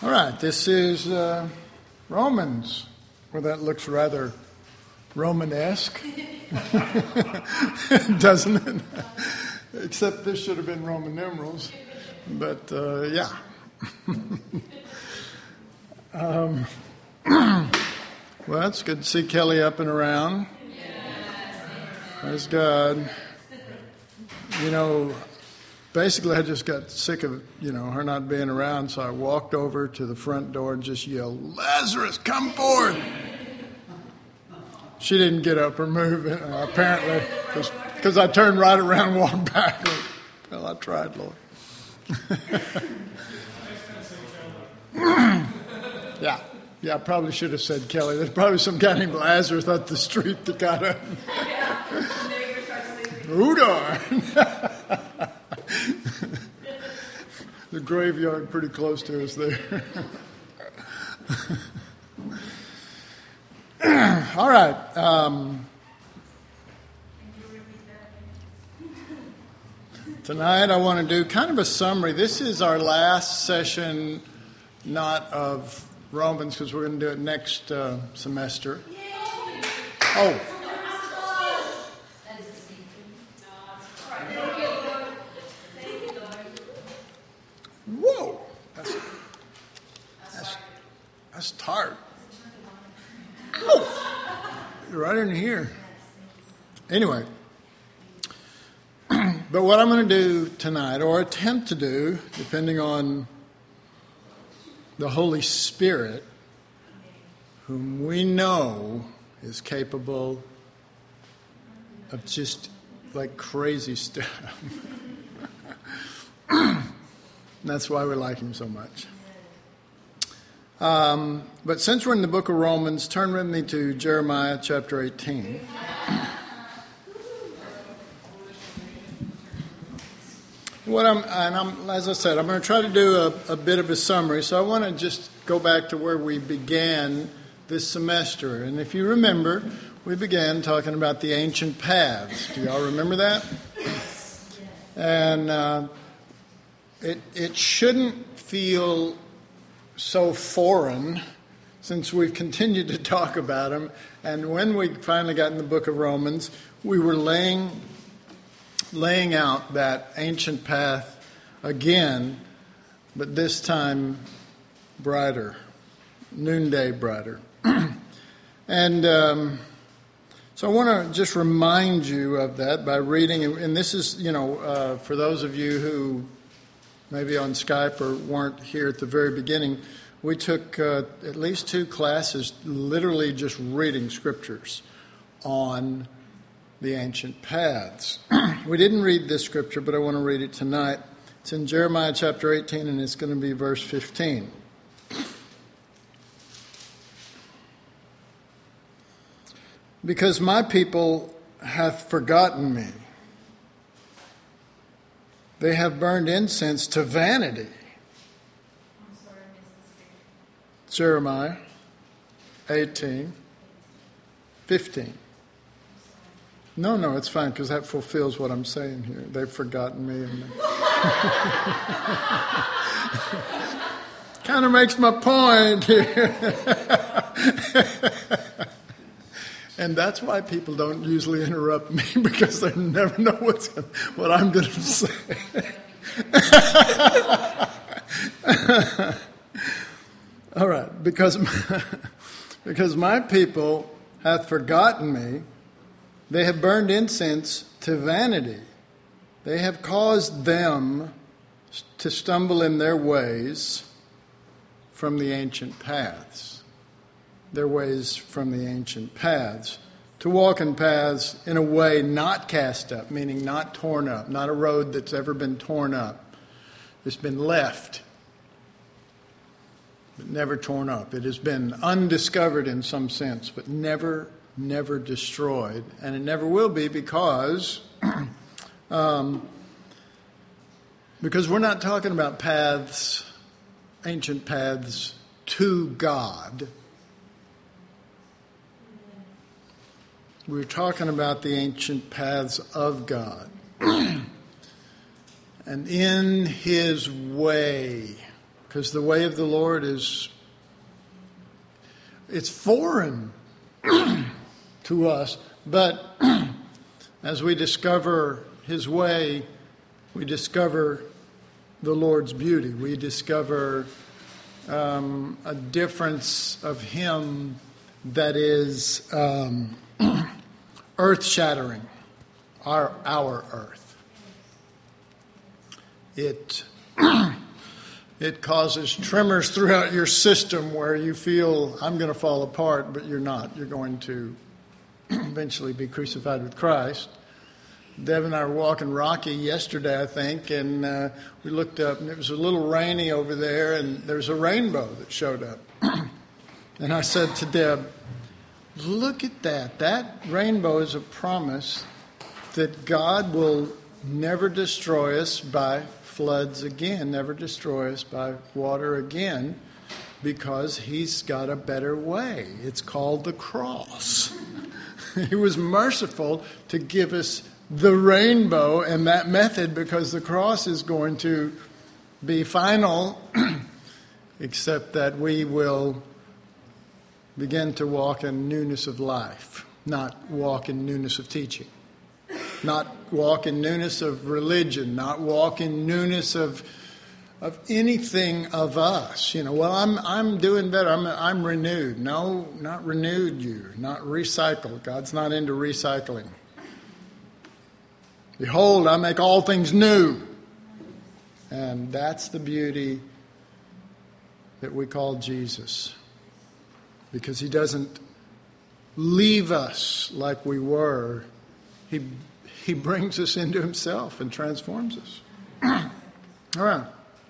All right, this is Romans. Well, that looks rather Romanesque, doesn't it? Except this should have been Roman numerals, but yeah. Well, it's good to see Kelly up and around. Praise God. You know, basically I just got sick of, her not being around, so I walked over to the front door and just yelled, "Lazarus, come forth!" She didn't get up or move, apparently, because I turned right around and walked back. Well, I tried, Lord. Yeah, I probably should have said Kelly. There's probably some guy named Lazarus up the street that got up. Udar. The graveyard pretty close to us there. All right. Tonight I want to do kind of a summary. This is our last session, not of Romans, because we're going to do it next semester. Oh. Whoa. That's tart. Oh. You're right in here. Anyway. But what I'm going to do tonight, or attempt to do, depending on the Holy Spirit, whom we know is capable of just like crazy stuff. That's why we like him so much. But since we're in the book of Romans, turn with me to Jeremiah chapter 18. As I said, I'm going to try to do a bit of a summary. So I want to just go back to where we began this semester. And if you remember, we began talking about the ancient paths. Do y'all remember that? And it shouldn't feel so foreign since we've continued to talk about them. And when we finally got in the book of Romans, we were laying out that ancient path again, but this time brighter, noonday brighter. And so I want to just remind you of that by reading, and this is, for those of you who maybe on Skype or weren't here at the very beginning, we took at least 2 classes literally just reading scriptures on the ancient paths. We didn't read this scripture, but I want to read it tonight. It's in Jeremiah chapter 18, and it's going to be verse 15. Because my people hath forgotten me. They have burned incense to vanity. Jeremiah 18, 15. No, it's fine, because that fulfills what I'm saying here. They've forgotten me. And kind of makes my point here. And that's why people don't usually interrupt me, because they never know what I'm going to say. All right, because my people hath forgotten me. They have burned incense to vanity. They have caused them to stumble in their ways from the ancient paths. Their ways from the ancient paths. To walk in paths in a way not cast up, meaning not torn up, not a road that's ever been torn up. It's been left, but never torn up. It has been undiscovered in some sense, but never destroyed, and it never will be because we're not talking about paths, ancient paths to God. We're talking about the ancient paths of God. And in his way, because the way of the Lord it's foreign to us. But as we discover His way, we discover the Lord's beauty. We discover a difference of Him that is earth-shattering, our earth. It causes tremors throughout your system where you feel, I'm going to fall apart, but you're not. You're going to eventually be crucified with Christ. Deb and I were walking Rocky yesterday, I think, and we looked up, and it was a little rainy over there, and there's a rainbow that showed up. And I said to Deb, look at that. That rainbow is a promise that God will never destroy us by floods again, never destroy us by water again, because He's got a better way. It's called the cross. He was merciful to give us the rainbow and that method, because the cross is going to be final, except that we will begin to walk in newness of life, not walk in newness of teaching, not walk in newness of religion, not walk in newness of anything of us. Well, I'm doing better. I'm renewed. No, not renewed. Not recycled. God's not into recycling. Behold, I make all things new. And that's the beauty that we call Jesus. Because He doesn't leave us like we were. He brings us into Himself and transforms us. All right.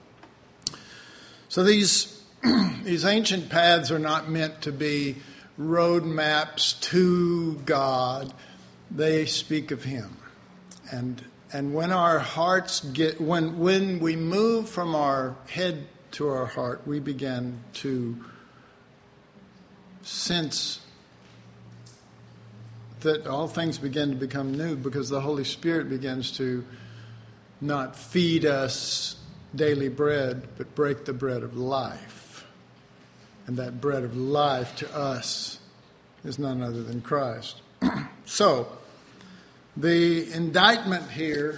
So these ancient paths are not meant to be road maps to God. They speak of Him. And when our hearts when we move from our head to our heart, we begin to sense that all things begin to become new, because the Holy Spirit begins to not feed us daily bread, but break the bread of life. And that bread of life to us is none other than Christ. So, the indictment here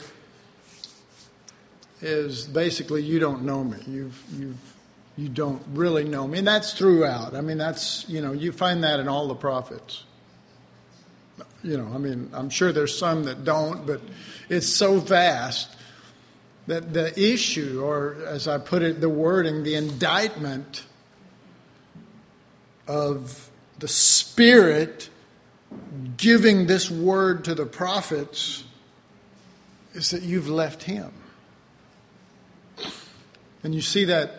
is basically, you don't know me. You don't really know me. And that's throughout. I mean, that's, you find that in all the prophets. I'm sure there's some that don't, but it's so vast that the issue, or as I put it, the wording, the indictment of the Spirit giving this word to the prophets is that you've left Him. And you see that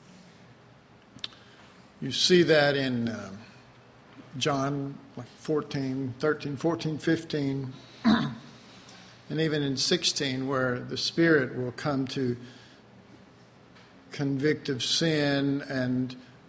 in John 13, 14, 15, and even in 16, where the Spirit will come to convict of sin,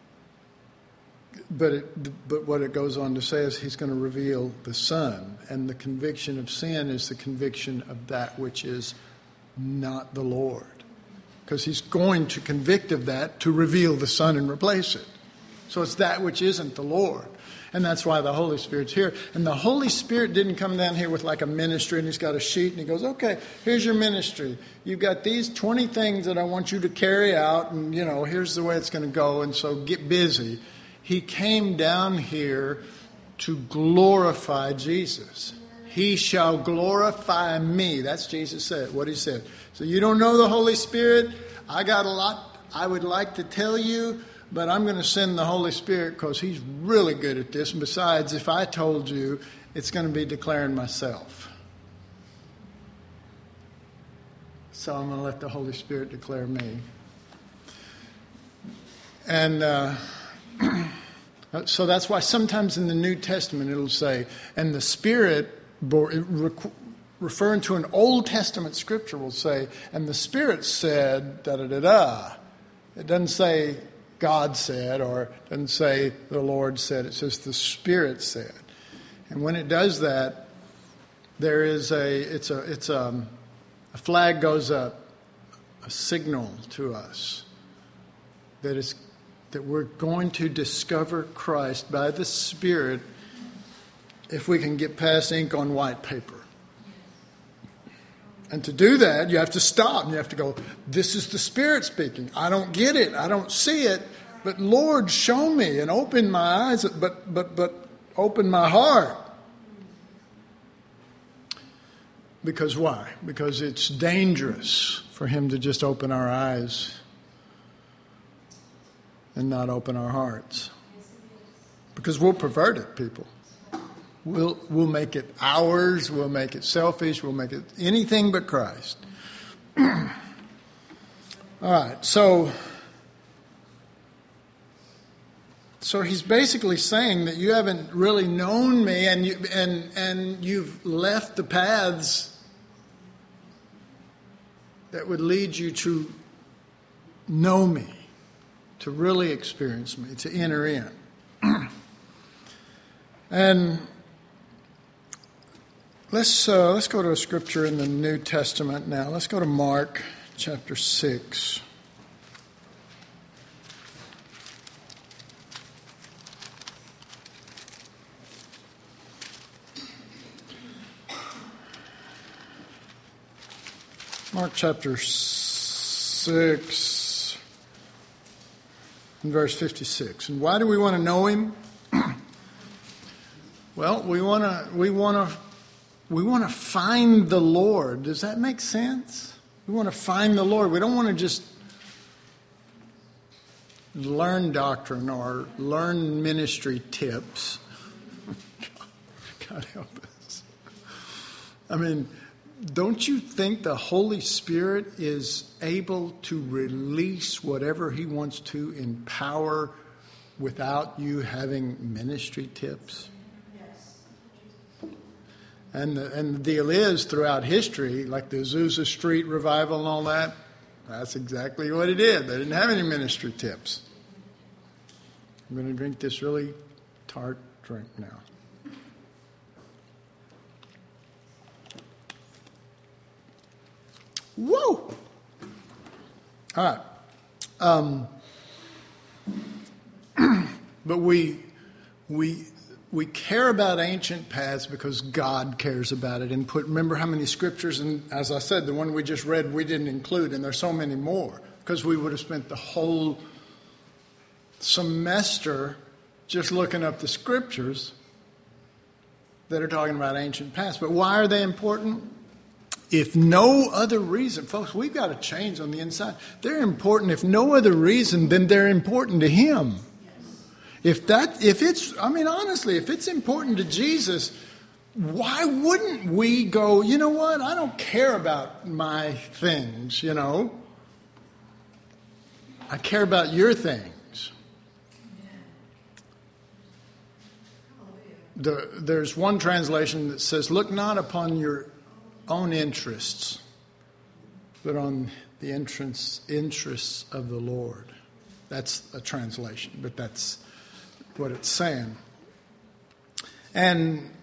but what it goes on to say is He's going to reveal the Son, and the conviction of sin is the conviction of that which is not the Lord, because He's going to convict of that to reveal the Son and replace it. So it's that which isn't the Lord. And that's why the Holy Spirit's here. And the Holy Spirit didn't come down here with like a ministry and He's got a sheet and He goes, okay, here's your ministry. You've got these 20 things that I want you to carry out, and, here's the way it's going to go, and so get busy. He came down here to glorify Jesus. He shall glorify me. That's Jesus said, what He said. So you don't know the Holy Spirit? I got a lot I would like to tell you, but I'm going to send the Holy Spirit because He's really good at this. And besides, if I told you, it's going to be declaring myself. So I'm going to let the Holy Spirit declare me. And so that's why sometimes in the New Testament it'll say, and the Spirit, referring to an Old Testament scripture, will say, and the Spirit said, da-da-da-da. It doesn't say God said, or it doesn't say the Lord said. It says the Spirit said. And when it does that, there is a flag goes up, a signal to us that we're going to discover Christ by the Spirit if we can get past ink on white paper. And to do that, you have to stop and you have to go, this is the Spirit speaking. I don't get it. I don't see it. But Lord, show me and open my eyes, but open my heart. Because why? Because it's dangerous for him to just open our eyes and not open our hearts. Because we'll pervert it, people. We'll make it ours, we'll make it selfish, we'll make it anything but Christ. All right, so he's basically saying that you haven't really known me and you've left the paths that would lead you to know me, to really experience me, to enter in. And let's go to a scripture in the New Testament now. Let's go to Mark chapter 6. Mark chapter 6 and verse 56. And why do we want to know him? Well, we want to find the Lord. Does that make sense? We want to find the Lord. We don't want to just learn doctrine or learn ministry tips. God help us. I mean, don't you think the Holy Spirit is able to release whatever he wants to in power without you having ministry tips? Yes. And the deal is, throughout history, like the Azusa Street revival and all that, that's exactly what it is. They didn't have any ministry tips. I'm going to drink this really tart drink now. Whoa! All right. But we care about ancient paths because God cares about it. And remember how many scriptures, and as I said, the one we just read, we didn't include, and there's so many more, because we would have spent the whole semester just looking up the scriptures that are talking about ancient paths. But why are they important? If no other reason, folks, we've got to change on the inside. They're important if no other reason than they're important to him. If it's important to Jesus, why wouldn't we go, you know what? I don't care about my things, I care about your things. There's one translation that says, look not upon your own interests, but on the interests of the Lord. That's a translation, but that's what it's saying. And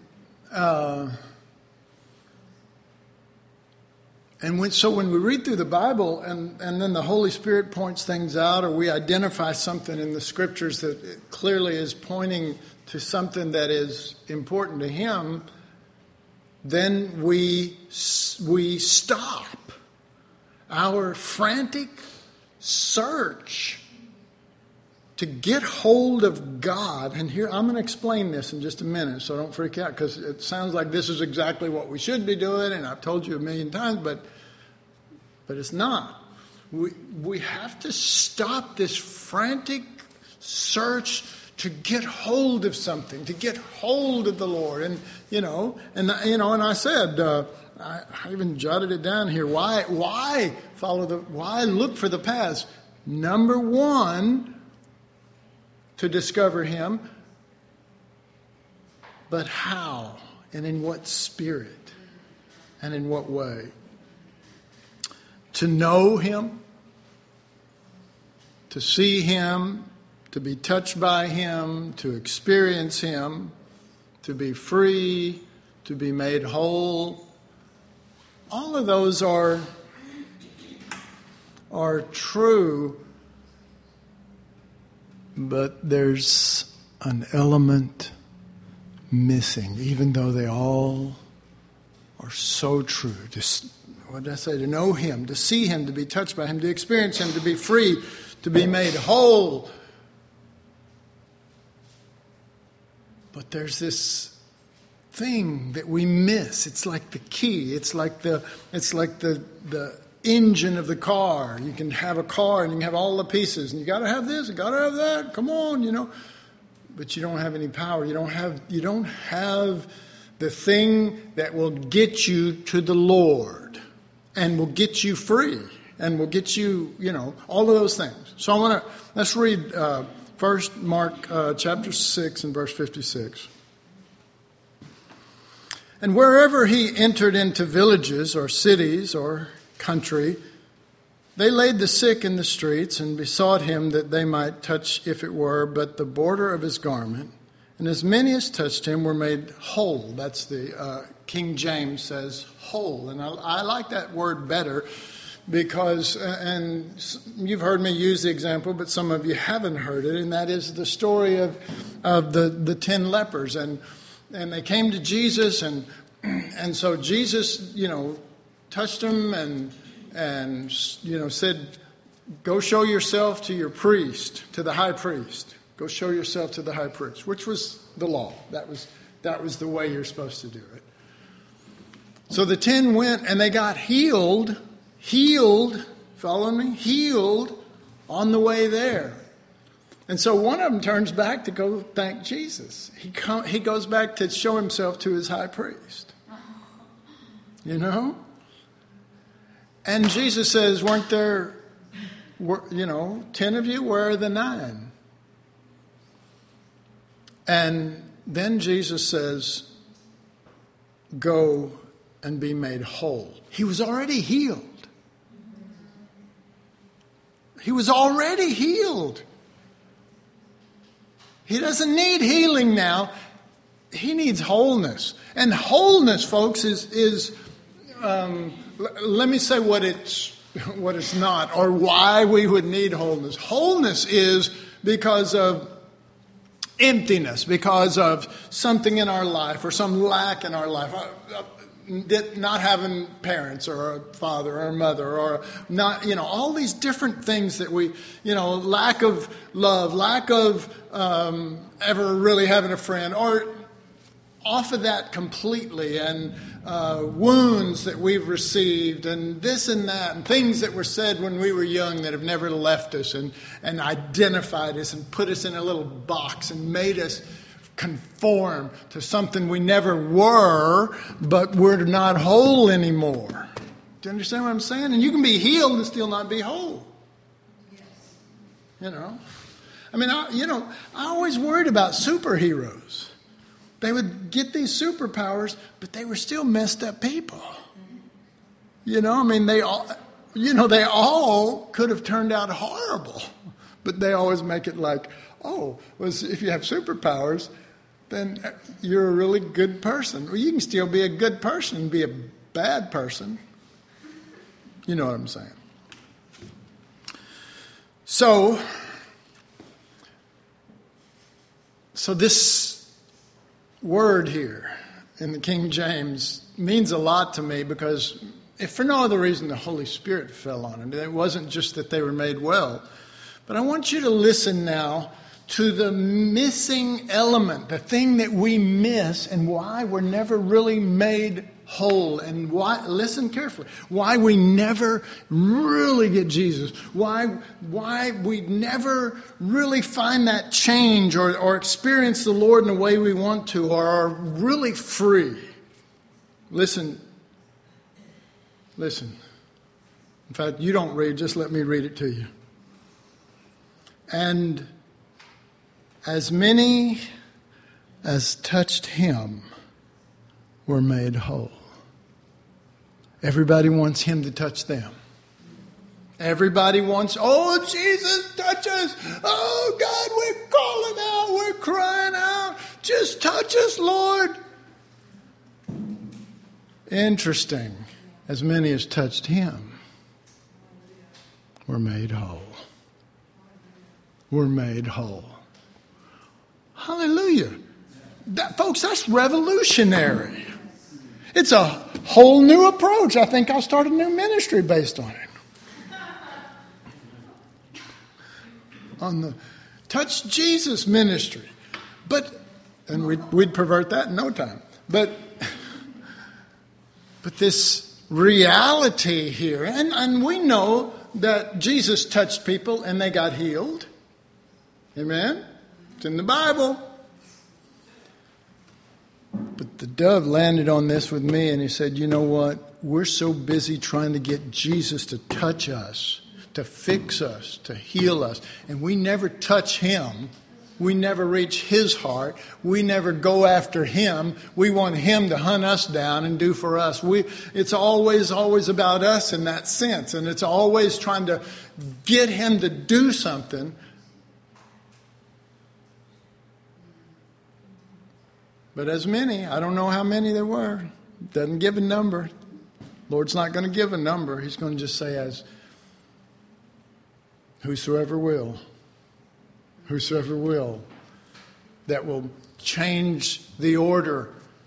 when we read through the Bible and then the Holy Spirit points things out, or we identify something in the scriptures that it clearly is pointing to something that is important to him, then we stop our frantic search to get hold of God. And here, I'm going to explain this in just a minute, so don't freak out, because it sounds like this is exactly what we should be doing, and I've told you a million times, but it's not. We have to stop this frantic search to get hold of something, to get hold of the Lord. And I said, I even jotted it down here. Why look for the paths? Number one, to discover him. But how? And in what spirit? And in what way? To know him, to see him, to be touched by him, to experience him, to be free, to be made whole. All of those are true But there's an element missing, even though they all are so true. What did I say? To know Him, to see Him, to be touched by Him, to experience Him, to be free, to be made whole. But there's this thing that we miss. It's like the key. It's like the engine of the car. You can have a car and you can have all the pieces, and you got to have this, you got to have that. Come on, But you don't have any power. You don't have the thing that will get you to the Lord and will get you free and will get you, all of those things. So let's read first Mark chapter 6 and verse 56. And wherever he entered into villages or cities or country, they laid the sick in the streets and besought him that they might touch, if it were, but the border of his garment. And as many as touched him were made whole. That's the King James says whole. And I like that word better because, and you've heard me use the example, but some of you haven't heard it, and that is the story of the 10 lepers. And they came to Jesus, and so Jesus, touched them and said, go show yourself to your priest, to the high priest. Go show yourself to the high priest, which was the law. That was the way you're supposed to do it. So the 10 went and they got healed, follow me? Healed on the way there. And so one of them turns back to go thank Jesus. He goes back to show himself to his high priest. And Jesus says, weren't there, 10 of you? Where are the 9? And then Jesus says, go and be made whole. He was already healed. He was already healed. He doesn't need healing now. He needs wholeness. And wholeness, folks, is let me say what it's not, or why we would need wholeness. Wholeness is because of emptiness, because of something in our life or some lack in our life. Not having parents or a father or a mother or not, all these different things that we, lack of love, lack of ever really having a friend, or off of that completely, and wounds that we've received, and this and that, and things that were said when we were young that have never left us and identified us and put us in a little box and made us conform to something we never were, but we're not whole anymore. Do you understand what I'm saying? And you can be healed and still not be whole. Yes. I always worried about superheroes. They would get these superpowers, but they were still messed up people. They all could have turned out horrible, but they always make it like, if you have superpowers, then you're a really good person. Well, you can still be a good person and be a bad person. You know what I'm saying? So this word here in the King James means a lot to me because if for no other reason the Holy Spirit fell on it. It wasn't just that they were made well. But I want you to listen now to the missing element, the thing that we miss and why we're never really made whole, and why, listen carefully, why we never really get Jesus, why we never really find that change or experience the Lord in the way we want to, or are really free. Listen. In fact, you don't read, just let me read it to you. And as many as touched him were made whole. Everybody wants him to touch them. Everybody wants, Jesus, touch us. Oh, God, we're calling out. We're crying out. Just touch us, Lord. Interesting. As many as touched him were made whole. were made whole. Hallelujah. Folks, that's revolutionary. It's a whole new approach. I think I'll start a new ministry based on it. On the Touch Jesus ministry. And we'd pervert that in no time. But this reality here, and we know that Jesus touched people and they got healed. Amen? It's in the Bible. But the dove landed on this with me and he said, you know what? We're so busy trying to get Jesus to touch us, to fix us, to heal us. And we never touch him. We never reach his heart. We never go after him. We want him to hunt us down and do for us. It's always about us in that sense. And it's always trying to get him to do something. But as many, I don't know how many there were. Doesn't give a number. Lord's not going to give a number. He's going to just say as whosoever will, that will change the order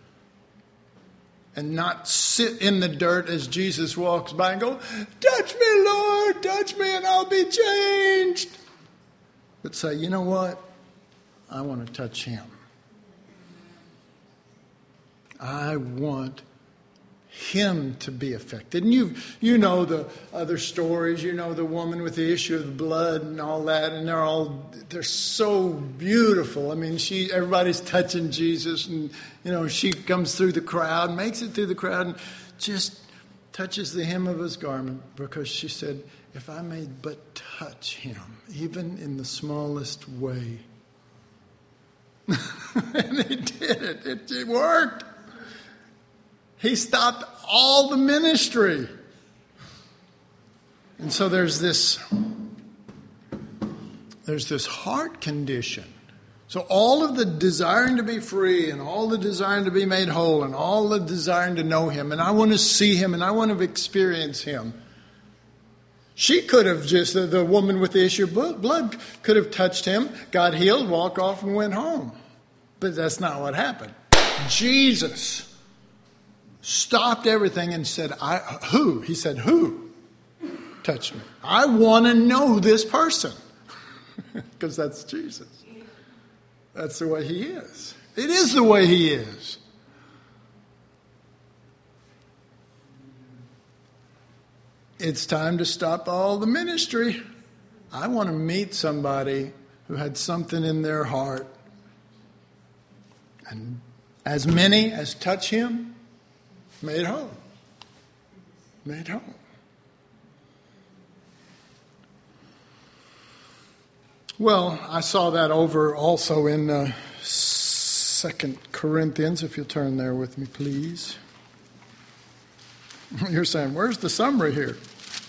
and not sit in the dirt as Jesus walks by and go, touch me, Lord, touch me and I'll be changed. But say, you know what? I want to touch him. I want him to be affected. And you know the other stories. You know the woman with the issue of blood and all that. And they're so beautiful. I mean, everybody's touching Jesus. And, she comes through the crowd, makes it through the crowd, and just touches the hem of his garment. Because she said, if I may but touch him, even in the smallest way. And he did it. It worked. He stopped all the ministry. And so there's this heart condition. So all of the desiring to be free and all the desiring to be made whole and all the desiring to know him and I want to see him and I want to experience him. She could have the woman with the issue of blood could have touched him, got healed, walked off and went home. But that's not what happened. Jesus stopped everything and said, who? He said, who touched me? I want to know this person. Because that's Jesus. That's the way he is. It is the way he is. It's time to stop all the ministry. I want to meet somebody who had something in their heart. And as many as touch him, made whole. Made whole. Well, I saw that over also in 2 Corinthians, if you'll turn there with me, please. You're saying, where's the summary here?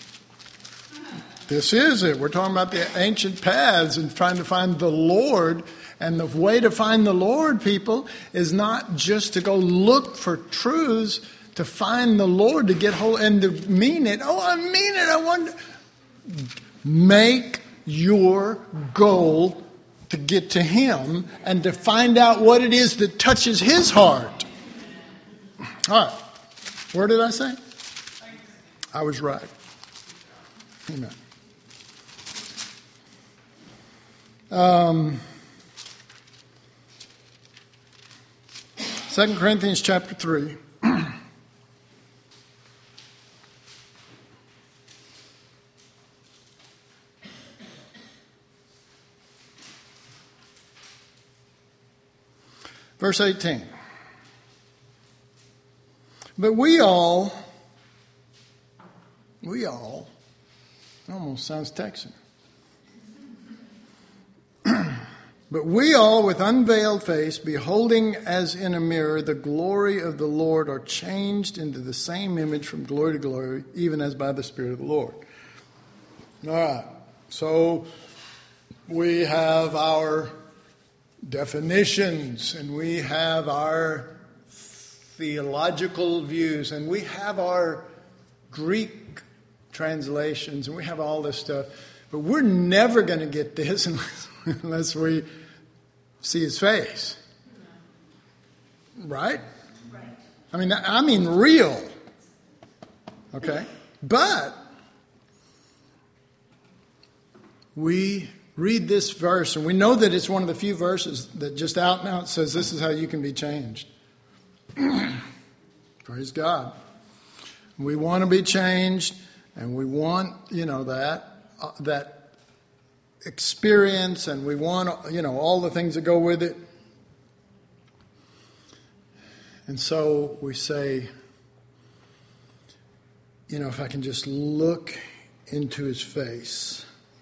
This is it. We're talking about the ancient paths and trying to find the Lord. And the way to find the Lord, people, is not just to go look for truths, to find the Lord, to get hold and to mean it. Oh, I mean it. I want to make your goal to get to him and to find out what it is that touches his heart. All right. Where did I say? I was right. Amen. 2 Corinthians chapter 3. Verse 18. But we all, it almost sounds Texan. But we all, with unveiled face, beholding as in a mirror the glory of the Lord, are changed into the same image from glory to glory, even as by the Spirit of the Lord. All right. So we have our definitions, and we have our theological views, and we have our Greek translations, and we have all this stuff. But we're never going to get this unless we see his face. Right? I mean real. Okay? But we read this verse, and we know that it's one of the few verses that just out and out says this is how you can be changed. Praise God. We want to be changed, and we want, that experience, and we want, all the things that go with it. And so we say, if I can just look into his face,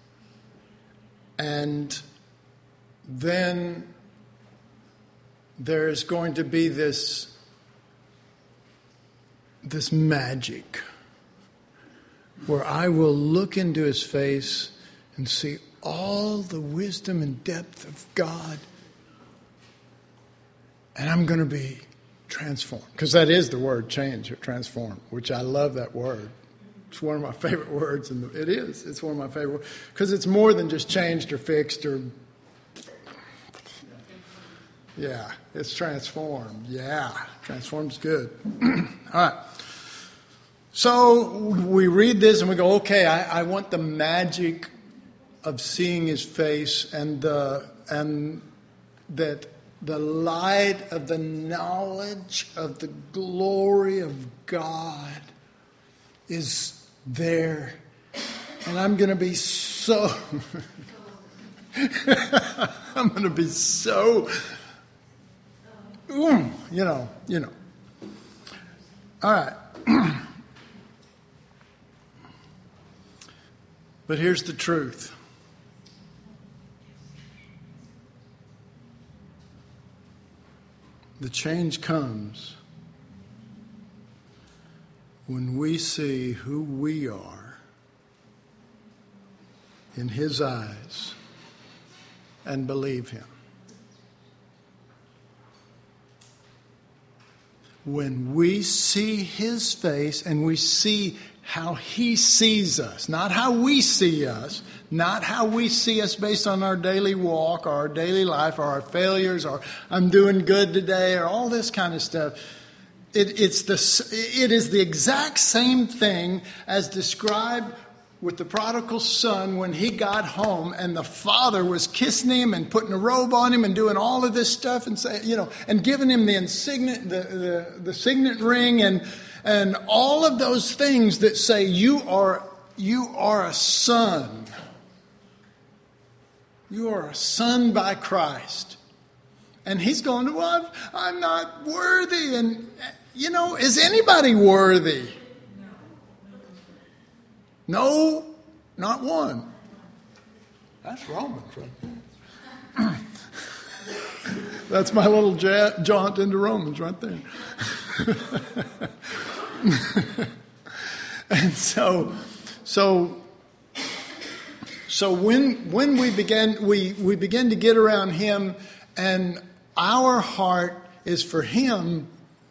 and then there's going to be this magic where I will look into his face and see all the wisdom and depth of God, and I'm going to be transformed. Because that is the word change or transform, which I love that word. It's one of my favorite words. It's one of my favorite words. Because it's more than just changed or fixed or... Yeah, it's transformed. Yeah, transform's good. All right. So we read this and we go, okay, I want the magic of seeing his face and that the light of the knowledge of the glory of God is there. And I'm going to be so... I'm going to be so... All right. But here's the truth. The change comes when we see who we are in his eyes and believe him. When we see his face and we see how he sees us, not how we see us, not how we see us based on our daily walk or our daily life or our failures or I'm doing good today or all this kind of stuff. It is the exact same thing as described with the prodigal son when he got home and the father was kissing him and putting a robe on him and doing all of this stuff and and giving him the signet ring and all of those things that say you are a son. You are a son by Christ. And he's going, well, I'm not worthy. And, is anybody worthy? No, not one. That's Romans right there. That's my little jaunt into Romans right there. And so when we begin to get around him and our heart is for him,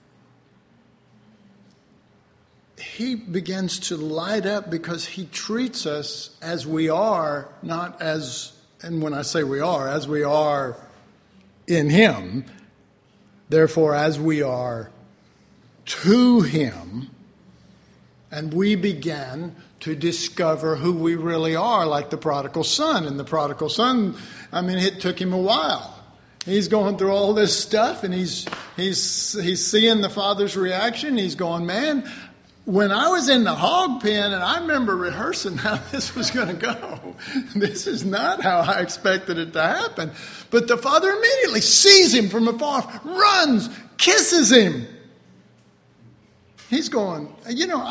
he begins to light up because he treats us as we are, not as, and when I say we are, as we are in him, therefore as we are to him, and we began to discover who we really are, like the prodigal son. And the prodigal son, it took him a while. He's going through all this stuff, and he's seeing the father's reaction. He's going, man, when I was in the hog pen, and I remember rehearsing how this was going to go, this is not how I expected it to happen. But the father immediately sees him from afar, runs, kisses him. He's going, I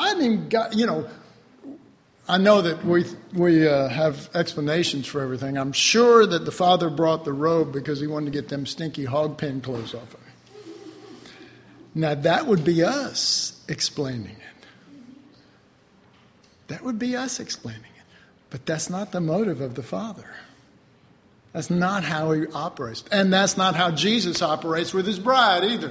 know that we have explanations for everything. I'm sure that the father brought the robe because he wanted to get them stinky hog pen clothes off of him. Now, that would be us explaining it. That would be us explaining it. But that's not the motive of the Father. That's not how he operates. And that's not how Jesus operates with his bride either.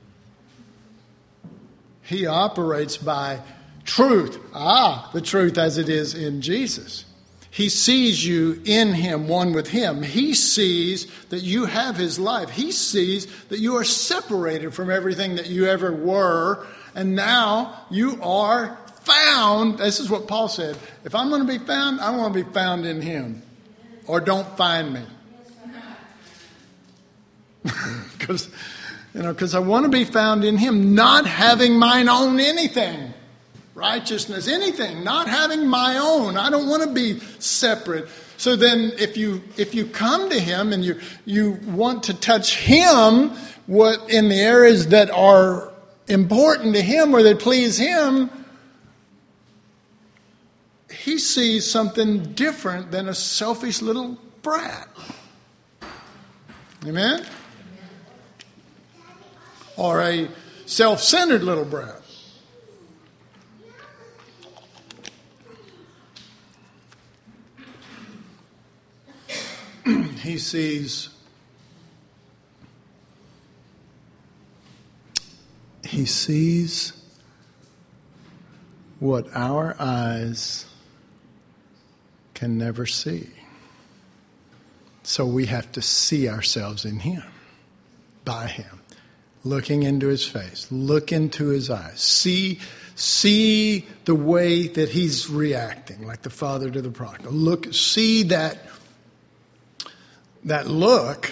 He operates by truth. The truth as it is in Jesus. He sees you in him, one with him. He sees that you have his life. He sees that you are separated from everything that you ever were. And now you are found. This is what Paul said. If I'm going to be found, I want to be found in him. Or don't find me. Because I want to be found in him, not having mine own anything. Righteousness, anything, not having my own. I don't want to be separate. So then if you come to him and you want to touch him what in the areas that are important to him or that please him, he sees something different than a selfish little brat. Amen? Or a self-centered little brat. He sees what our eyes can never see. So we have to see ourselves in him, by him, looking into his face, look into his eyes, see the way that he's reacting, like the father to the prodigal. See that look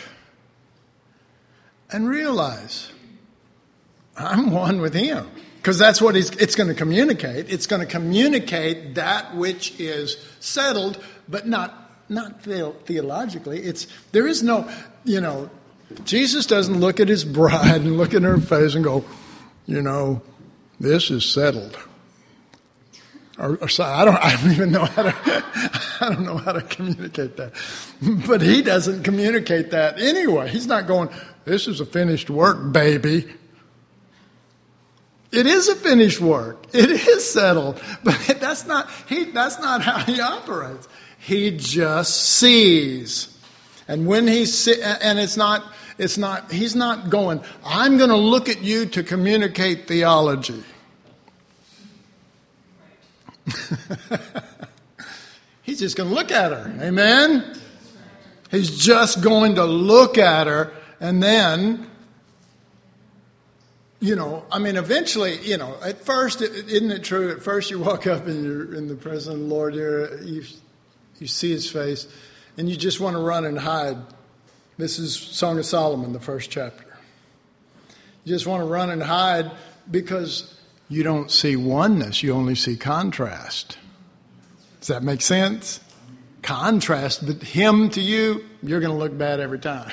and realize I'm one with him. Because that's what it's going to communicate. It's going to communicate that which is settled, but not theologically. There is no, Jesus doesn't look at his bride and look at her face and go, this is settled. Or so I don't even know I don't know how to communicate that. But he doesn't communicate that anyway. He's not going, this is a finished work, baby. It is a finished work. It is settled. But that's not how he operates. He just sees. And when he and he's not going, I'm going to look at you to communicate theology. He's just going to look at her. Amen? He's just going to look at her and then, eventually, at first, isn't it true? At first you walk up and you're in the presence of the Lord, you see his face and you just want to run and hide. This is Song of Solomon, the first chapter. You just want to run and hide because you don't see oneness, you only see contrast. Does that make sense? Contrast, but him to you, you're going to look bad every time.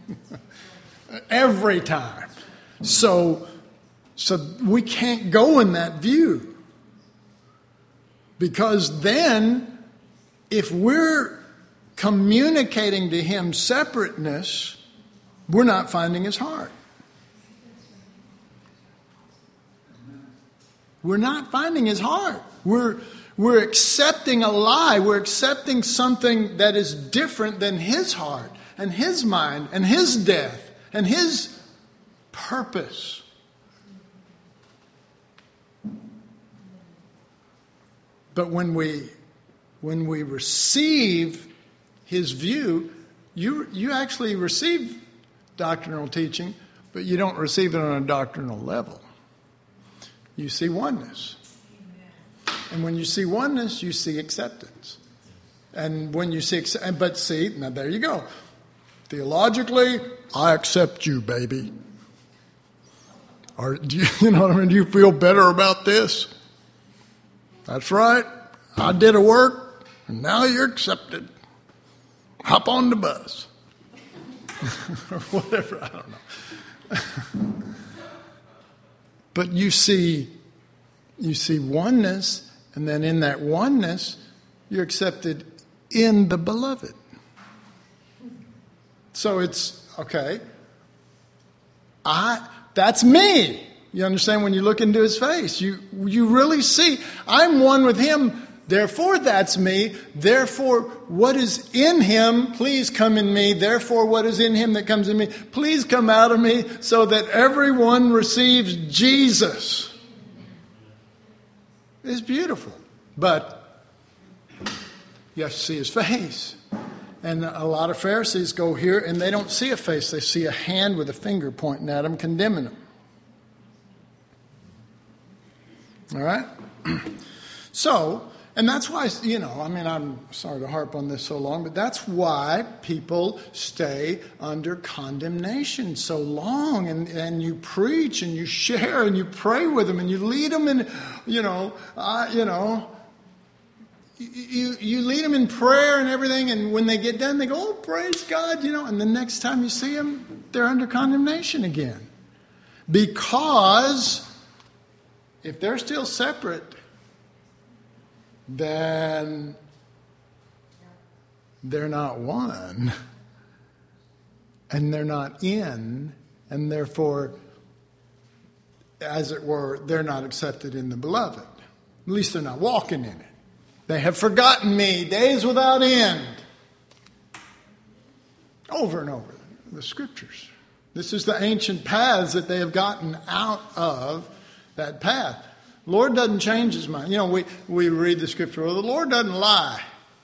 Every time. So we can't go in that view. Because then, if we're communicating to him separateness, we're not finding his heart. We're not finding his heart. We're accepting a lie. We're accepting something that is different than his heart and his mind and his death and his purpose. But when we receive his view, you actually receive doctrinal teaching, but you don't receive it on a doctrinal level. You see oneness. And when you see oneness, you see acceptance. And when you see, now there you go. Theologically, I accept you, baby. Or do you know what I mean? Do you feel better about this? That's right. I did a work, and now you're accepted. Hop on the bus. Or whatever, I don't know. But you see oneness, and then in that oneness, you're accepted in the beloved. So it's, okay, that's me. You understand? When you look into his face, you really see, I'm one with him, therefore that's me. Therefore, what is in him, please come in me. Therefore, what is in him that comes in me, please come out of me, so that everyone receives Jesus. It's beautiful. But You have to see his face. And a lot of Pharisees go here and they don't see a face. They see a hand with a finger pointing at them, condemning them. All right? So, and that's why, I'm sorry to harp on this so long, but that's why people stay under condemnation so long. And you preach and you share and you pray with them and you lead them in, you lead them in prayer and everything. And when they get done, they go, oh, praise God, and the next time you see them, they're under condemnation again. Because if they're still separate, then they're not one, and they're not in, and therefore, as it were, they're not accepted in the beloved. At least they're not walking in it. They have forgotten me, days without end. Over and over, the scriptures. This is the ancient paths that they have gotten out of that path. Lord doesn't change his mind. We read the scripture, well, the Lord doesn't lie.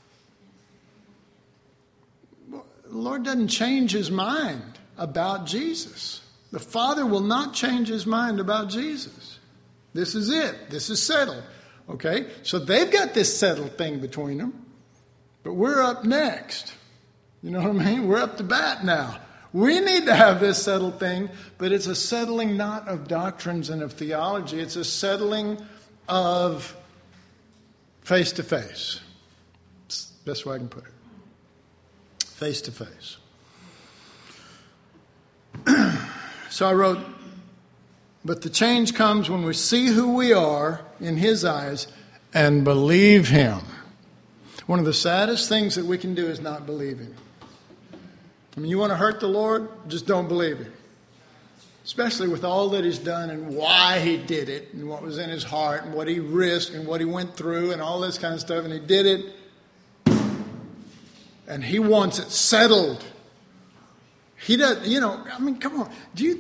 The Lord doesn't change his mind about Jesus. The Father will not change his mind about Jesus. This is it. This is settled. Okay? So they've got this settled thing between them. But we're up next. You know what I mean? We're up to bat now. We need to have this settled thing, but it's a settling not of doctrines and of theology. It's a settling of face to face. It's the best way I can put it. Face to face. So I wrote, but the change comes when we see who we are in his eyes and believe him. One of the saddest things that we can do is not believe him. You want to hurt the Lord? Just don't believe him. Especially with all that he's done and why he did it and what was in his heart and what he risked and what he went through and all this kind of stuff. And he did it. And he wants it settled. He does, come on.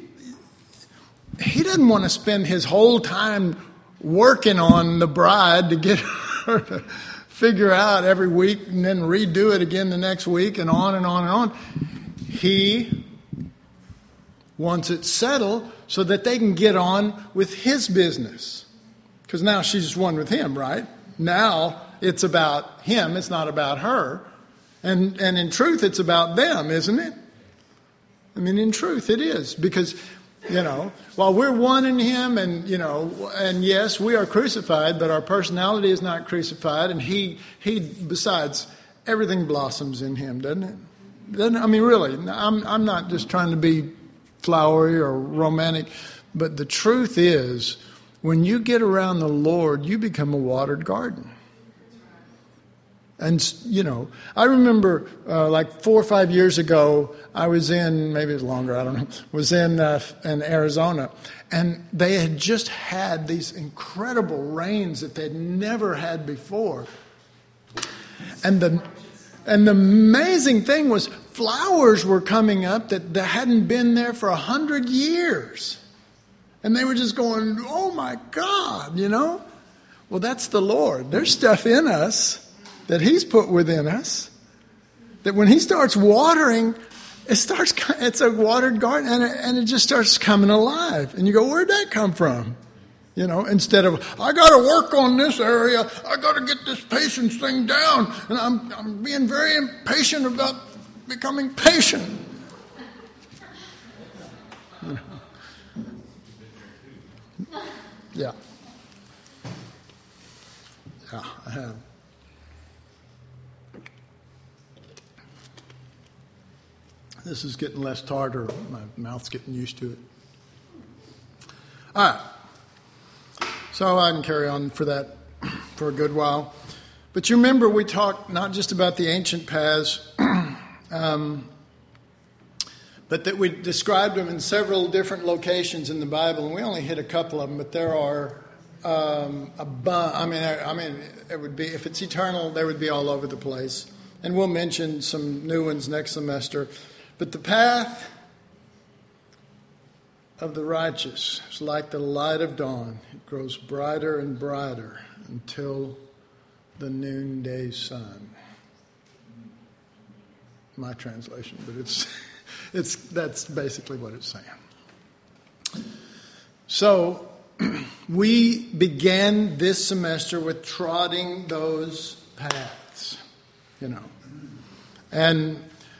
He doesn't want to spend his whole time working on the bride to get her to figure out every week and then redo it again the next week and on and on and on. He wants it settled so that they can get on with his business. Because now she's one with him, right? Now it's about him. It's not about her. And in truth, it's about them, isn't it? In truth, it is. Because, while we're one in him and yes, we are crucified, but our personality is not crucified. And he besides, everything blossoms in him, doesn't it? Really, I'm not just trying to be flowery or romantic, but the truth is, when you get around the Lord, you become a watered garden. And, I remember like 4 or 5 years ago, I was in, maybe it was longer, I don't know, was in Arizona. And they had just had these incredible rains that they'd never had before. And the amazing thing was flowers were coming up that hadn't been there for 100 years. And they were just going, oh my God, Well, that's the Lord. There's stuff in us that he's put within us that when he starts watering, it's a watered garden and it just starts coming alive. And you go, where'd that come from? Instead of, I got to work on this area. I got to get this patience thing down. And I'm being very impatient about becoming patient. Yeah. Yeah, I have. This is getting less tartar. My mouth's getting used to it. All right. So I can carry on for that for a good while. But you remember we talked not just about the ancient paths, but that we described them in several different locations in the Bible, and we only hit a couple of them, but there are it would be, if it's eternal, they would be all over the place. And we'll mention some new ones next semester. But the path of the righteous is like the light of dawn. It grows brighter and brighter until the noonday sun. my translation, but that's basically what it's saying. So we began this semester with trotting those paths, and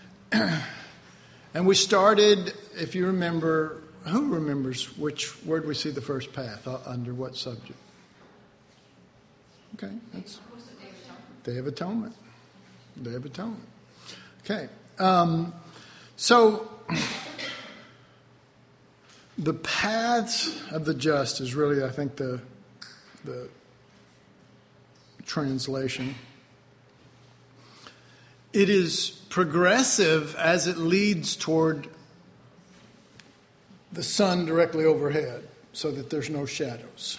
we started. If you remember, who remembers where did we see the first path under what subject? Okay, that's Day of Atonement. Day of Atonement. Okay, so the paths of the just is really, I think, the translation. It is progressive as it leads toward the sun directly overhead, so that there's no shadows.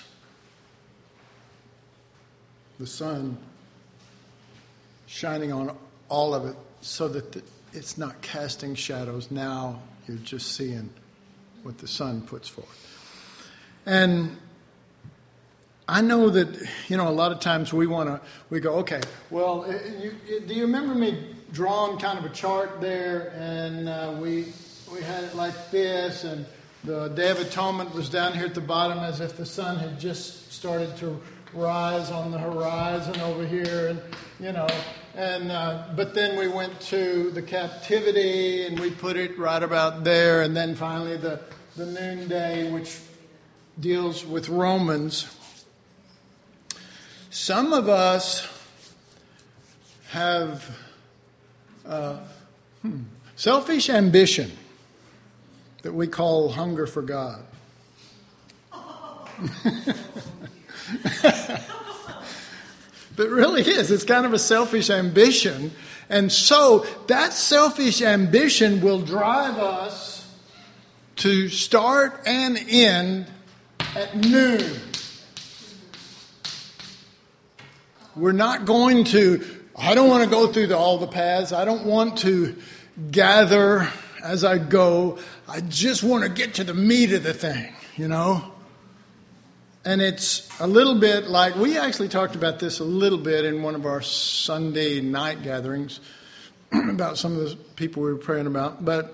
The sun shining on all of it so that it's not casting shadows. Now you're just seeing what the sun puts forth. And I know that, a lot of times we go, okay, well, do you remember me drawing kind of a chart there? And we had it like this, and the Day of Atonement was down here at the bottom as if the sun had just started to rise on the horizon over here, but then we went to the captivity and we put it right about there, and then finally the noonday, which deals with Romans. Some of us have selfish ambition that we call hunger for God. But really is. It's kind of a selfish ambition. And so that selfish ambition will drive us to start and end at noon. We're not going to, I don't want to go through all the paths. I don't want to gather as I go. I just want to get to the meat of the thing, And it's a little bit like, we actually talked about this a little bit in one of our Sunday night gatherings about some of the people we were praying about. But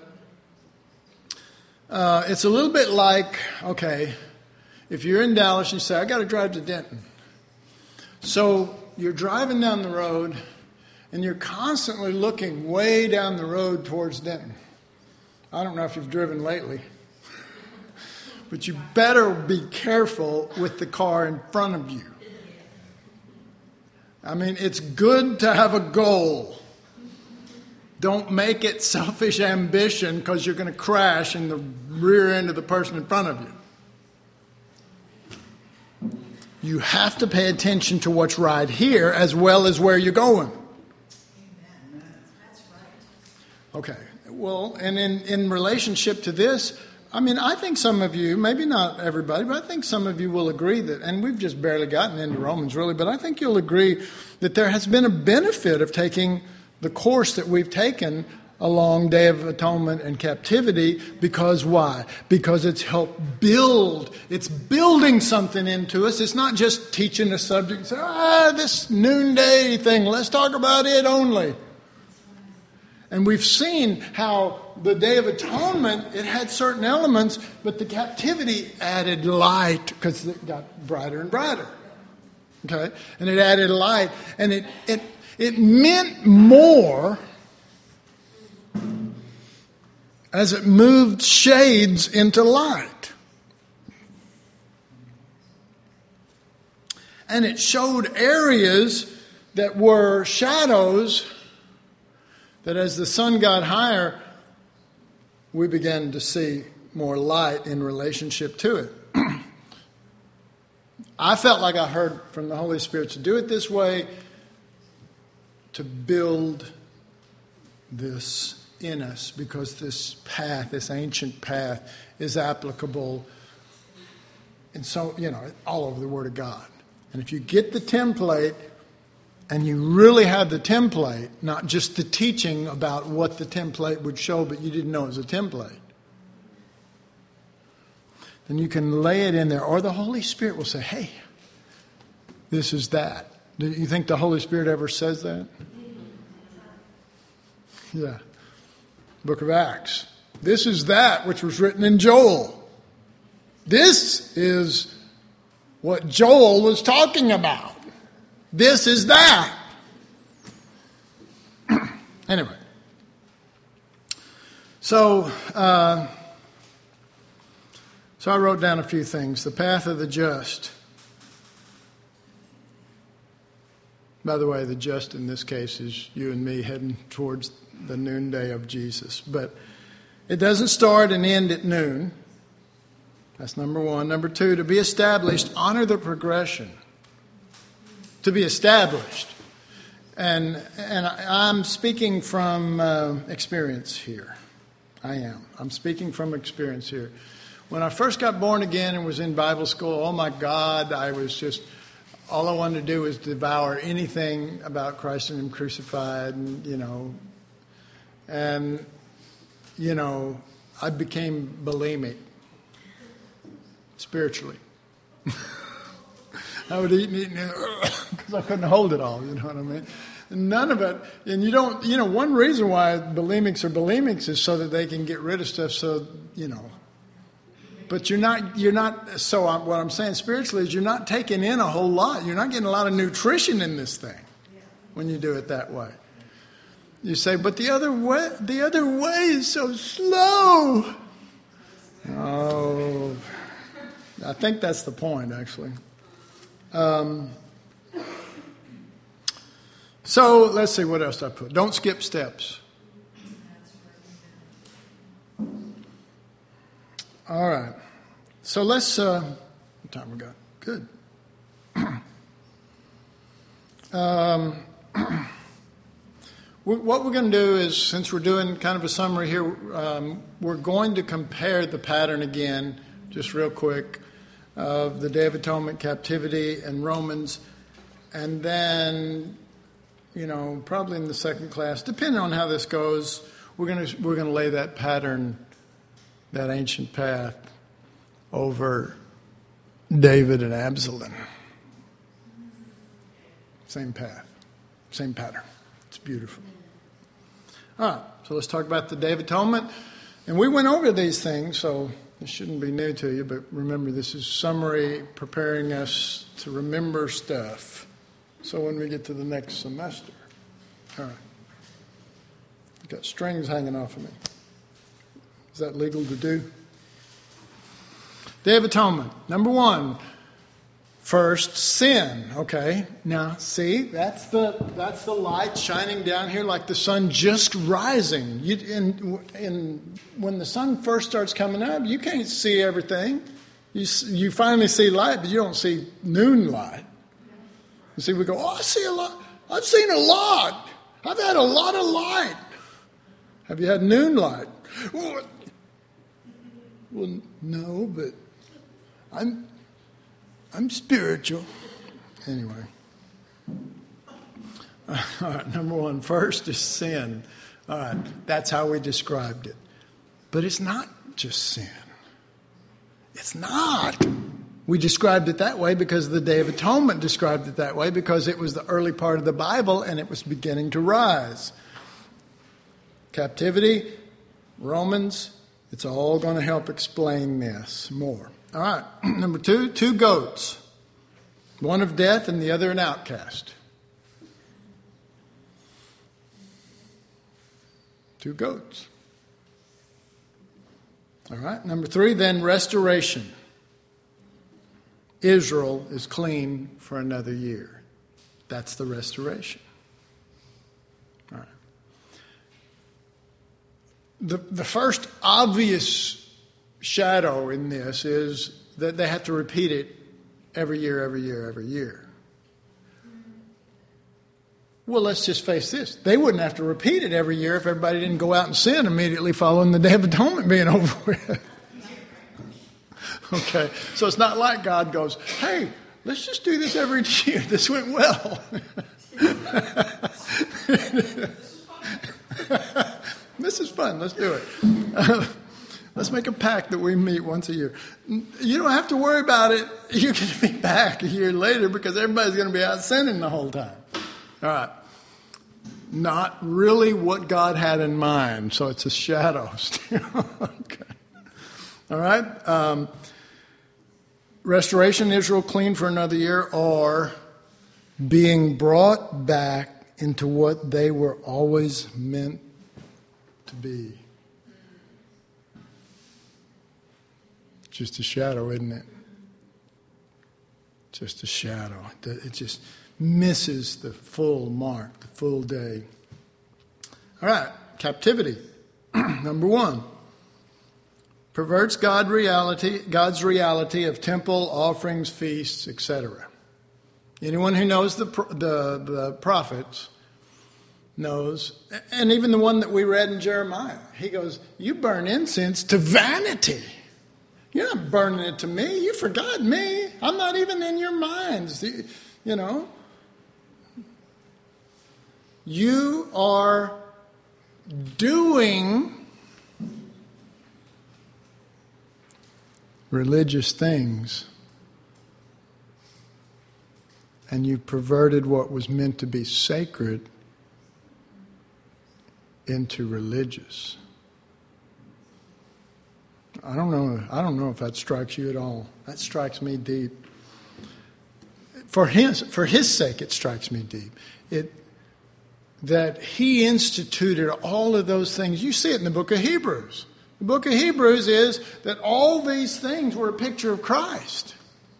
it's a little bit like, okay, if you're in Dallas and you say, I got to drive to Denton. So you're driving down the road and you're constantly looking way down the road towards Denton. I don't know if you've driven lately. But you better be careful with the car in front of you. I mean, it's good to have a goal. Don't make it selfish ambition because you're going to crash in the rear end of the person in front of you. You have to pay attention to what's right here as well as where you're going. Okay. Well, and in relationship to this, I think some of you, maybe not everybody, but I think some of you will agree that, and we've just barely gotten into Romans really, but I think you'll agree that there has been a benefit of taking the course that we've taken along Day of Atonement and captivity. Because why? Because it's helped it's building something into us. It's not just teaching a subject, say, this noonday thing, let's talk about it only. And we've seen how the Day of Atonement, it had certain elements, but the captivity added light because it got brighter and brighter. Okay? And it added light. And it meant more as it moved shades into light. And it showed areas that were shadows that as the sun got higher, we began to see more light in relationship to it. I felt like I heard from the Holy Spirit to do it this way, to build this in us, because this path, this ancient path, is applicable in all over the Word of God. And if you get the template, and you really have the template, not just the teaching about what the template would show, but you didn't know it was a template, then you can lay it in there. Or the Holy Spirit will say, hey, this is that. Do you think the Holy Spirit ever says that? Yeah. book of Acts. This is that which was written in Joel. This is what Joel was talking about. This is that. Anyway. So I wrote down a few things. The path of the just. By the way, the just in this case is you and me heading towards the noonday of Jesus. But it doesn't start and end at noon. That's number one. Number two, to be established, honor the progression. To be established. And I'm speaking from experience here. I am. I'm speaking from experience here. When I first got born again and was in Bible school, oh my God, I was just, all I wanted to do was devour anything about Christ and Him crucified, and I became bulimic, spiritually. I would eat and eat because I couldn't hold it all, you know what I mean? None of it, and one reason why bulimics are bulimics is so that they can get rid of stuff, but you're not, so what I'm saying spiritually is you're not taking in a whole lot. You're not getting a lot of nutrition in this thing when you do it that way. You say, but the other way is so slow. Oh, I think that's the point, actually. So let's see what else I put. Don't skip steps. All right. So let's. What time we got? Good. What we're going to do is, since we're doing kind of a summary here, we're going to compare the pattern again, just real quick, of the Day of Atonement, captivity, and Romans, and then, probably in the second class, depending on how this goes, we're going to lay that pattern, that ancient path, over David and Absalom. Same path, same pattern. It's beautiful. All right, so let's talk about the Day of Atonement. And we went over these things, so this shouldn't be new to you, but remember, this is summary preparing us to remember stuff. So when we get to the next semester. All right. I've got strings hanging off of me. Is that legal to do? Day of Atonement. Number one. First, sin. Okay. Now, see, that's the light shining down here like the sun just rising. When the sun first starts coming up, you can't see everything. You finally see light, but you don't see noon light. You see, we go, I see a lot. I've seen a lot. I've had a lot of light. Have you had noon light? Well, no, but I'm spiritual. Anyway. All right, number one, first is sin. All right, that's how we described it. But it's not just sin. It's not. We described it that way because the Day of Atonement described it that way because it was the early part of the Bible and it was beginning to rise. Captivity, Romans, it's all going to help explain this more. All right, number two goats. One of death and the other an outcast. Two goats. All right, number three, then restoration. Israel is clean for another year. That's the restoration. All right. The first obvious shadow in this is that they have to repeat it every year, every year, every year. Well, let's just face this. They wouldn't have to repeat it every year if everybody didn't go out and sin immediately following the Day of Atonement being over with. Okay, so it's not like God goes, hey, let's just do this every year. This went well. This is fun. Let's do it. Let's make a pact that we meet once a year. You don't have to worry about it. You can be back a year later because everybody's going to be out sinning the whole time. All right. not really what God had in mind. So it's a shadow still. Okay. All right. Restoration, Israel clean for another year, or being brought back into what they were always meant to be. Just a shadow, isn't it? Just a shadow. It just misses the full mark, the full day. All right, captivity. Number one. Perverts God's reality of temple, offerings, feasts, etc. Anyone who knows the prophets knows, and even the one that we read in Jeremiah, he goes, you burn incense to vanity. You're not burning it to me. You forgot me. I'm not even in your minds. You know. You are doing religious things, and you perverted what was meant to be sacred into religious. I don't know if that strikes you at all. That strikes me deep. For his sake, it strikes me deep. That he instituted all of those things. You see it in the book of Hebrews. The book of Hebrews is that all these things were a picture of Christ.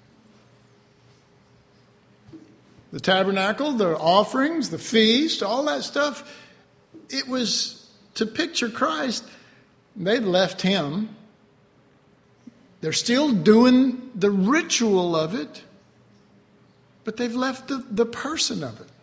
The tabernacle, the offerings, the feast, all that stuff, it was to picture Christ. They've left him. They're still doing the ritual of it, but they've left the person of it.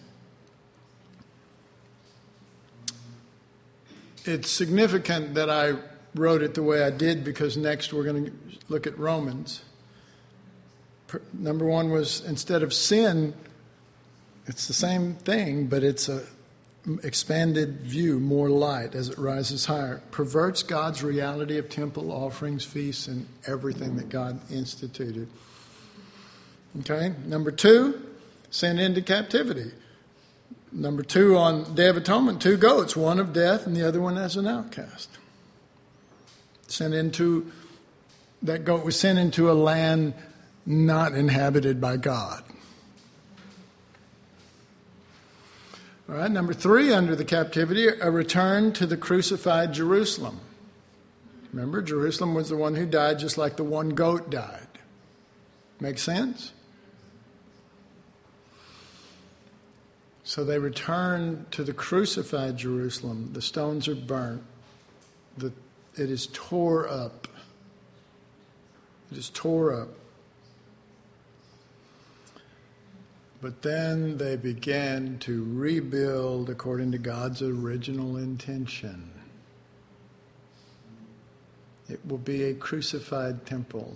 It's significant that I wrote it the way I did, because next we're going to look at Romans. Number one was, instead of sin, it's the same thing, but it's a expanded view, more light as it rises higher. Perverts God's reality of temple, offerings, feasts, and everything that God instituted. Okay? Number two, sent into captivity. Number two, on Day of Atonement, 2 goats, one of death and the other one as an outcast. That goat was sent into a land not inhabited by God. All right, number 3, under the captivity, a return to the crucified Jerusalem. Remember, Jerusalem was the one who died just like the one goat died. Make sense? So they return to the crucified Jerusalem. The stones are burnt. It is tore up. It is tore up. But then they began to rebuild according to God's original intention. It will be a crucified temple.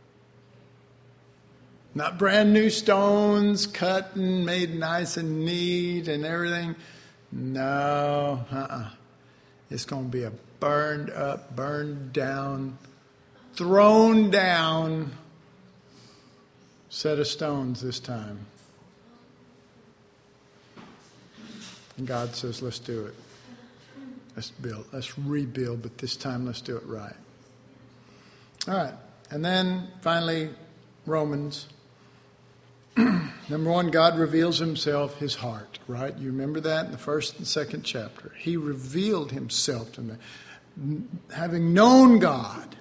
Not brand new stones, cut and made nice and neat and everything. No, It's going to be a burned up, burned down, thrown down set of stones this time. And God says, let's do it. Let's build. Let's rebuild, but this time let's do it right. All right. And then finally, Romans. Number 1, God reveals himself, his heart, right? You remember that in the 1st and 2nd chapter. He revealed himself to me. Having known God.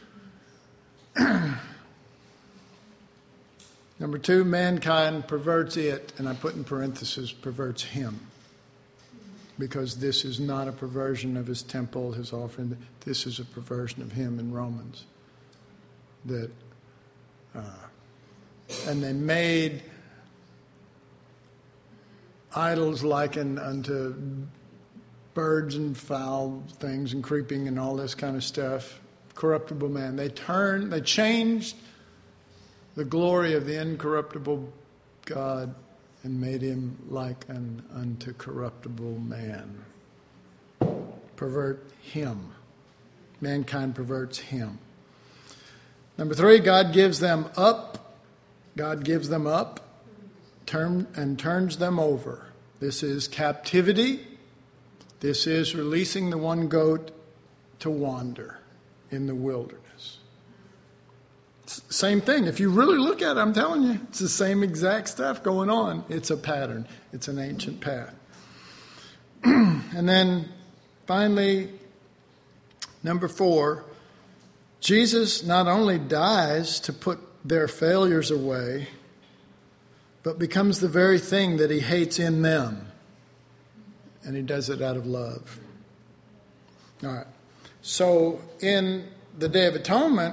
Number 2, mankind perverts it, and I put in parentheses, perverts him. Because this is not a perversion of his temple, his offering. This is a perversion of him in Romans. And they made idols likened unto birds and foul things and creeping and all this kind of stuff. Corruptible man. They changed the glory of the incorruptible God and made him like unto corruptible man. Pervert him. Mankind perverts him. Number 3, God gives them up. God gives them up and turns them over. This is captivity. This is releasing the one goat to wander in the wilderness. Same thing. If you really look at it, I'm telling you, it's the same exact stuff going on. It's a pattern. It's an ancient path. And then finally, number 4, Jesus not only dies to put their failures away, but becomes the very thing that he hates in them. And he does it out of love. All right. So in the Day of Atonement,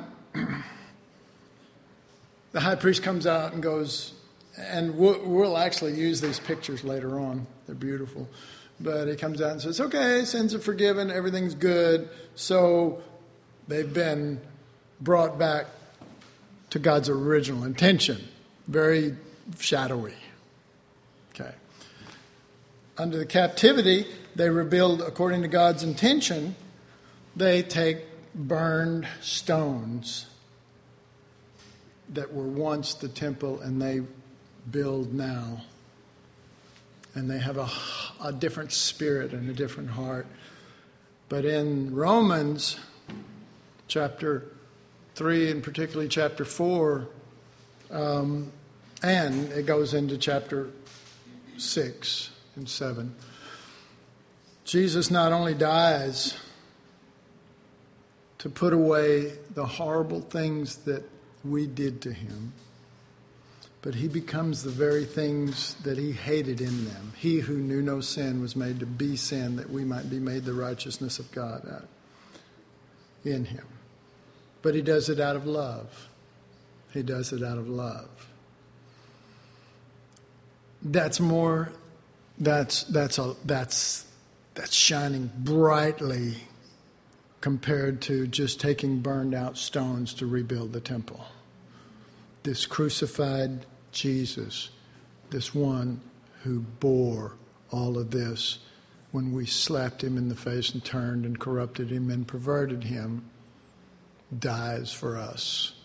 the high priest comes out and goes, and we'll actually use these pictures later on. They're beautiful. But he comes out and says, okay, sins are forgiven, everything's good. So they've been brought back to God's original intention. Very shadowy. Okay. Under the captivity, they rebuild according to God's intention. They take burned stones that were once the temple, and they build now. And they have a different spirit and a different heart. But in Romans chapter 3 and particularly chapter 4, and it goes into chapter 6 and 7, Jesus not only dies to put away the horrible things that we did to him, but he becomes the very things that he hated in them. He who knew no sin was made to be sin, that we might be made the righteousness of God out in him. But he does it out of love. He does it out of love. That's shining brightly compared to just taking burned out stones to rebuild the temple. This crucified Jesus, this one who bore all of this when we slapped him in the face and turned and corrupted him and perverted him, dies for us.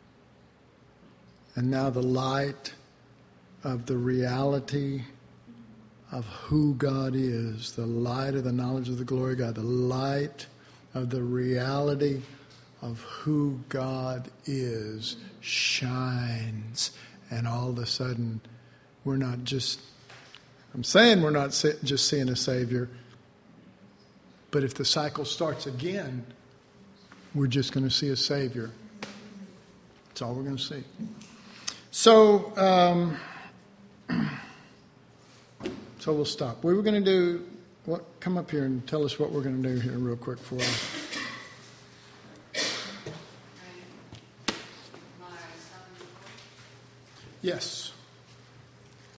And now the light of the reality of who God is, the light of the knowledge of the glory of God, the light of the reality of who God is shines. And all of a sudden, we're not just seeing a Savior, but if the cycle starts again, we're just going to see a Savior. That's all we're going to see. So we'll stop. We were going to do what? Come up here and tell us what we're going to do here real quick for us. Yes.